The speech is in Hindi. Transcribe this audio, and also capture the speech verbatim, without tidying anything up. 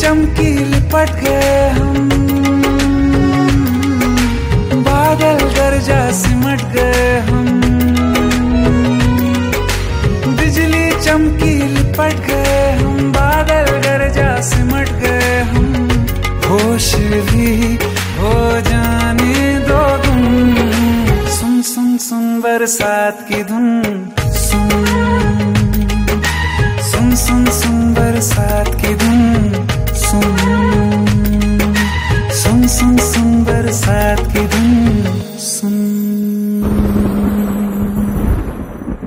चमकी लिपट गए हम, बादल गरजा सिमट गए हम, बिजली चमकी लिपट गए हम, बादल गरजा सिमट गए हम, होश भी हो जाने दो तुम, सुन सुन सुन बरसात की धुन, सुन सुन सुन सुन बरसात